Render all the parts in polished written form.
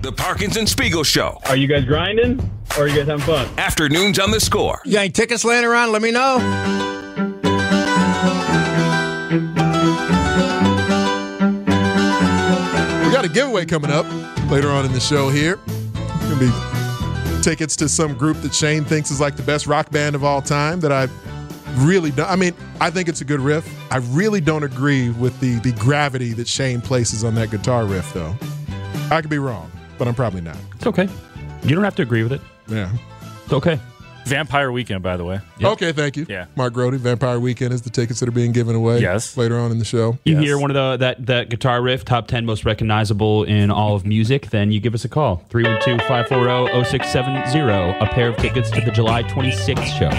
The Parkinson Spiegel Show. Are you guys grinding or are you guys having fun? Afternoons on The Score. You got any tickets laying around? Let me know. We got a giveaway coming up later on in the show here. It's going to be tickets to some group that Shane thinks is like the best rock band of all time that I really don't. I mean, I think it's a good riff. I really don't agree with the gravity that Shane places on that guitar riff, though. I could be wrong, but I'm probably not. It's okay. You don't have to agree with it. Yeah. It's okay. Vampire Weekend, by the way. Yep. Okay, thank you. Yeah. Mark Grody, Vampire Weekend is the tickets that are being given away later on in the show. You hear one of that guitar riff, top 10 most recognizable in all of music, then you give us a call. 312-540-0670. A pair of tickets to the July 26th show.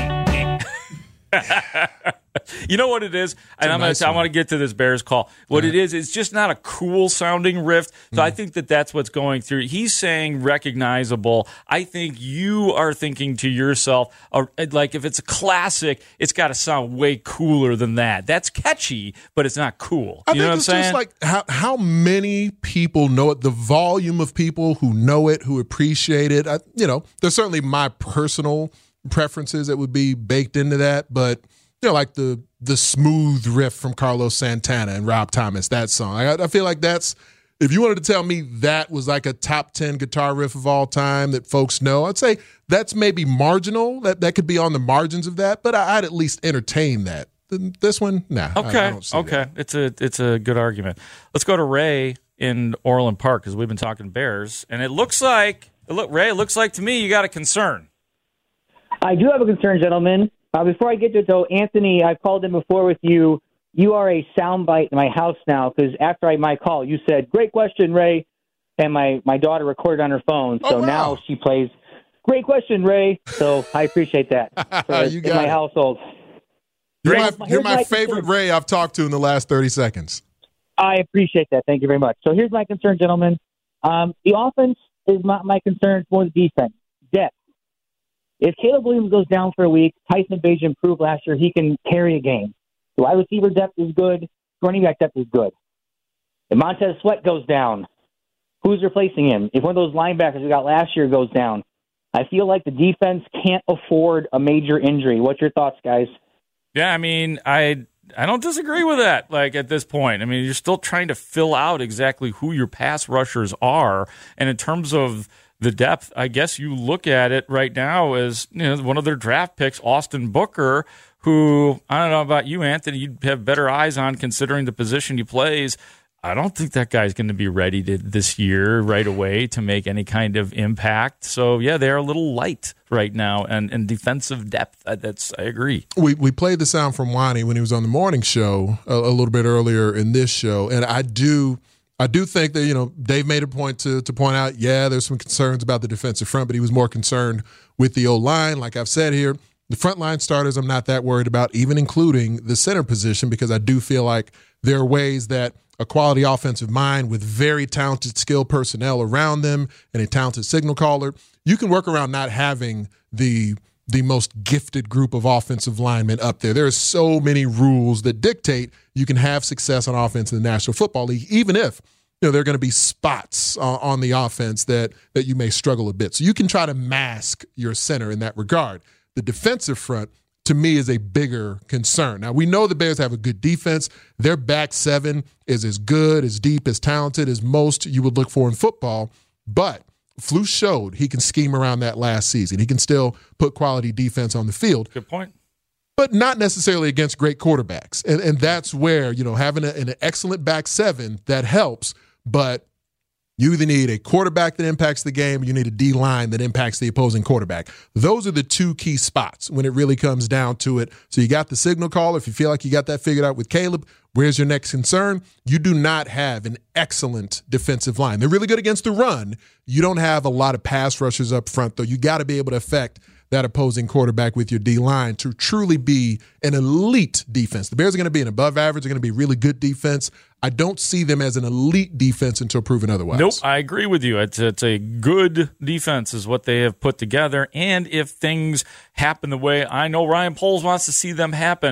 You know what it is? And I want to get to this Bears call. What it is, it's just not a cool sounding riff. So I think that's what's going through. He's saying recognizable. I think you are thinking to yourself, like if it's a classic, it's got to sound way cooler than that. That's catchy, but it's not cool. I think it's just like how many people know it, the volume of people who know it, who appreciate it. There's certainly my personal preferences that would be baked into that, but like the smooth riff from Carlos Santana and Rob Thomas, that song. I feel like that's, if you wanted to tell me that was like a top 10 guitar riff of all time that folks know, I'd say that's maybe marginal. That could be on the margins of that, but I'd at least entertain that. This one, nah. Okay, I don't see that. It's a good argument. Let's go to Ray in Orland Park because we've been talking Bears, and it looks like to me you got a concern. I do have a concern, gentlemen. Before I get to it, though, Anthony, I've called in before with you. You are a soundbite in my house now because after my call, you said, "Great question, Ray," and my daughter recorded on her phone. So now she plays, "Great question, Ray." So I appreciate that you got in my household. You're my favorite Ray I've talked to in the last 30 seconds. I appreciate that. Thank you very much. So here's my concern, gentlemen. The offense is my concern for the defense. Depth. If Caleb Williams goes down for a week, Tyson Bagent improved last year, he can carry a game. The wide receiver depth is good. Running back depth is good. If Montez Sweat goes down, who's replacing him? If one of those linebackers we got last year goes down, I feel like the defense can't afford a major injury. What's your thoughts, guys? Yeah, I mean, I don't disagree with that, like, at this point. I mean, you're still trying to fill out exactly who your pass rushers are. And in terms of the depth, I guess you look at it right now as one of their draft picks, Austin Booker, who, I don't know about you, Anthony, you'd have better eyes on considering the position he plays. I don't think that guy's going to be ready this year right away to make any kind of impact. So, yeah, they're a little light right now and defensive depth. I agree. We played the sound from Wani when he was on the morning show a little bit earlier in this show, and I do think that, Dave made a point to point out, there's some concerns about the defensive front, but he was more concerned with the O-line. Like I've said here, the frontline starters I'm not that worried about, even including the center position, because I do feel like there are ways that a quality offensive mind with very talented, skilled personnel around them and a talented signal caller, you can work around not having the most gifted group of offensive linemen up there. There are so many rules that dictate you can have success on offense in the National Football League, even if there are going to be spots on the offense that you may struggle a bit. So you can try to mask your center in that regard. The defensive front, to me, is a bigger concern. Now, we know the Bears have a good defense. Their back seven is as good, as deep, as talented as most you would look for in football, but Flus showed he can scheme around that last season. He can still put quality defense on the field. Good point. But not necessarily against great quarterbacks. And that's where, having an excellent back seven, that helps. But you either need a quarterback that impacts the game or you need a D-line that impacts the opposing quarterback. Those are the two key spots when it really comes down to it. So you got the signal caller. If you feel like you got that figured out with Caleb, where's your next concern? You do not have an excellent defensive line. They're really good against the run. You don't have a lot of pass rushers up front, though. You got to be able to affect that opposing quarterback with your D-line to truly be an elite defense. The Bears are going to be an above average. They're going to be really good defense. I don't see them as an elite defense until proven otherwise. Nope, I agree with you. It's a good defense is what they have put together. And if things happen the way I know Ryan Poles wants to see them happen,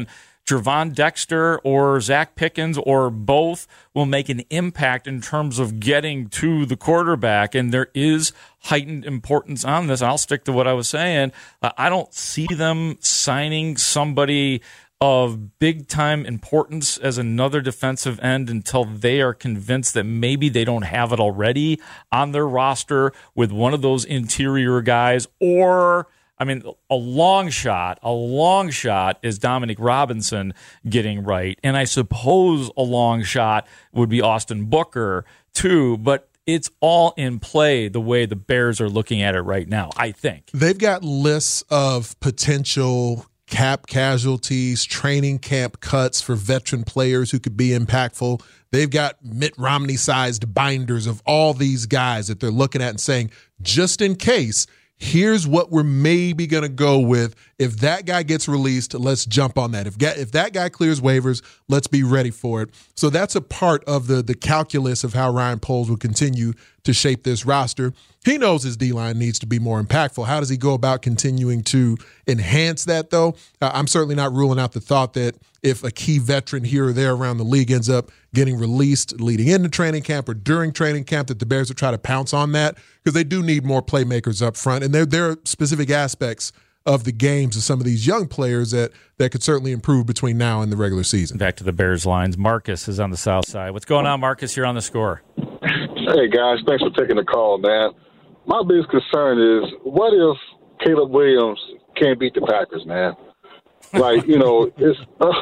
Gervon Dexter or Zach Pickens or both will make an impact in terms of getting to the quarterback, and there is heightened importance on this. I'll stick to what I was saying. I don't see them signing somebody of big-time importance as another defensive end until they are convinced that maybe they don't have it already on their roster with one of those interior guys. Or, I mean, a long shot is Dominic Robinson getting right. And I suppose a long shot would be Austin Booker, too. But it's all in play the way the Bears are looking at it right now, I think. They've got lists of potential cap casualties, training camp cuts for veteran players who could be impactful. They've got Mitt Romney-sized binders of all these guys that they're looking at and saying, just in case, here's what we're maybe going to go with. If that guy gets released, let's jump on that. If that guy clears waivers, let's be ready for it. So that's a part of the calculus of how Ryan Poles will continue to shape this roster. He knows his D-line needs to be more impactful. How does he go about continuing to enhance that, though? I'm certainly not ruling out the thought that if a key veteran here or there around the league ends up getting released leading into training camp or during training camp, that the Bears will try to pounce on that, because they do need more playmakers up front. And there are specific aspects of the games of some of these young players that could certainly improve between now and the regular season. Back to the Bears lines. Marcus is on the south side. What's going on, Marcus? You're on the Score. Hey, guys. Thanks for taking the call, man. My biggest concern is, what if Caleb Williams can't beat the Packers, man? Like, it's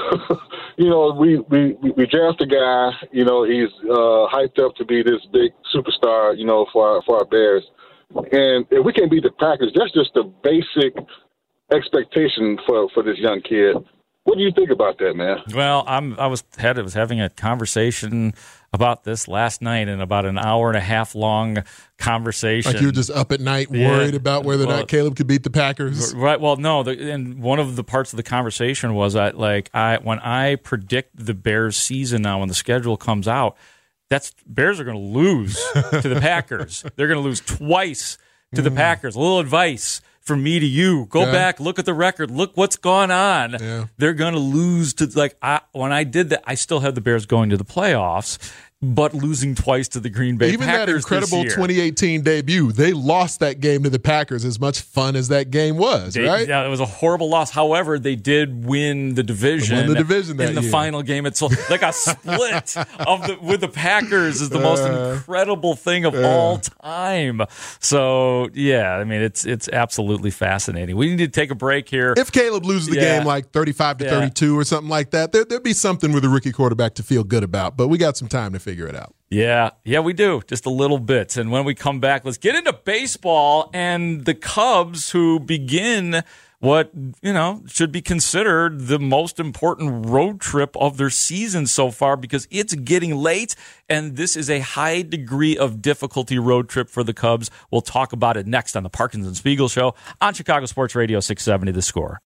we draft a guy, he's hyped up to be this big superstar, for our Bears. And if we can't beat the Packers, that's just the basic expectation for this young kid. What do you think about that, man? Well, I was having a conversation about this last night, in about an hour and a half long conversation. Like you were just up at night worried about whether or not Caleb could beat the Packers? Right. Well, no. And one of the parts of the conversation was when I predict the Bears season now, when the schedule comes out, Bears are going to lose to the Packers. They're going to lose twice to the Packers. A little advice from me to you. Go back, look at the record, look what's gone on. Yeah. They're going to lose to, when I did that, I still had the Bears going to the playoffs, but losing twice to the Green Bay Even Packers. Even that incredible 2018 debut, they lost that game to the Packers, as much fun as that game was, right? Yeah, it was a horrible loss. However, they did win the division. In the final game. It's like a split with the Packers is the most incredible thing of all time. So, yeah, I mean, it's absolutely fascinating. We need to take a break here. If Caleb loses the game like 35-32 or something like that, there'd be something with a rookie quarterback to feel good about. But we got some time to figure it out. Yeah, we do. Just a little bit. And when we come back, let's get into baseball and the Cubs, who begin what, should be considered the most important road trip of their season so far, because it's getting late, and this is a high degree of difficulty road trip for the Cubs. We'll talk about it next on the Parkins and Spiegel Show on Chicago Sports Radio 670 The Score.